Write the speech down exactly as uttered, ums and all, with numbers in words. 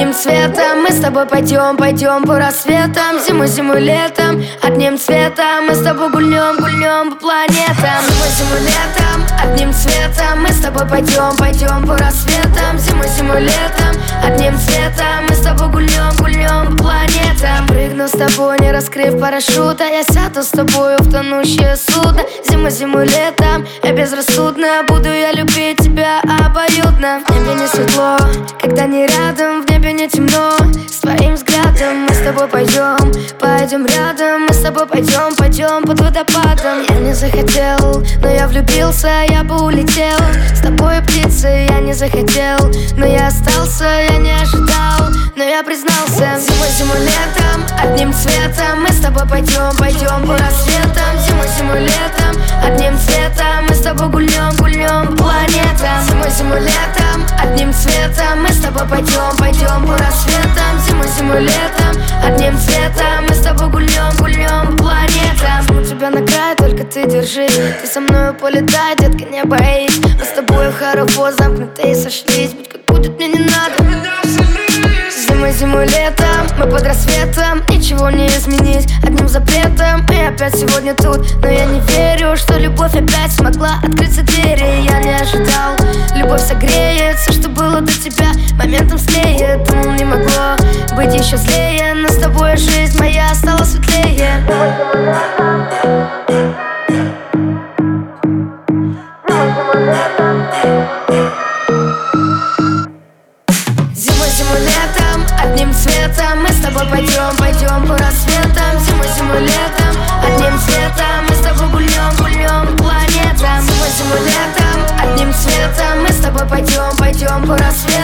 одним цветом мы с тобой пойдем, пойдем по рассветам. Зимой, зимой, летом, одним цветом мы с тобой гульнем, гульнем по планетам. Зимой, зимой, летом, одним цветом мы с тобой пойдем, пойдем по рассветам. Зимой, зимой, летом, одним цветом мы с тобой гульнем, гульнем по планетам. Прыгну с тобой, не раскрыв парашюта, я сяду с тобой в тонущее судно. Зимой, зимой, летом, я безрассудно буду я любить тебя обоюдно. В небе не светло, когда не рядом, в небе не темно. С твоим взглядом мы с тобой пойдем, пойдем рядом. Мы с тобой пойдем, пойдем под водопадом. Я не захотел, но я влюбился, я бы улетел. С тобой птицей я не захотел, но я остался, я не ожидал, но я признался. Зимой, зимой, летом, одним цветом мы с тобой пойдем, пойдем по рассветам. Зимой, зимой, летом, одним цветом мы с тобой гульнем, гульнем по планетам. Зимой, зимой, летом, одним цветом мы с тобой пойдем, пойдем по рассветам. Зимой, зимой, летом, одним цветом мы с тобой гульнем, гульнем по планетам. Жму тебя на край, только ты держи. Ты со мною полетай, детка, не боись. Мы с тобой в хоровод замкнутые сошлись. Будь как будет, мне не надо. Зимой, зимой, летом, мы под рассветом. Ничего не изменить одним запретом. И опять сегодня тут, но я не верю, что любовь опять смогла открыться двери. Я не ожидал, любовь согреет все, что было до тебя, моментом слеет. Думал, не могло быть еще злее, но с тобой жизнь моя стала светлее. Зимой, зимой, летом, одним цветом мы с тобой пойдем, пойдем по рассветам. Зимой, зимой, летом, одним цветом мы с тобой гульнем, гульнем по планетам. Зимой, зимой, летом, одним цветом мы с тобой пойдем, пойдем по рассветам.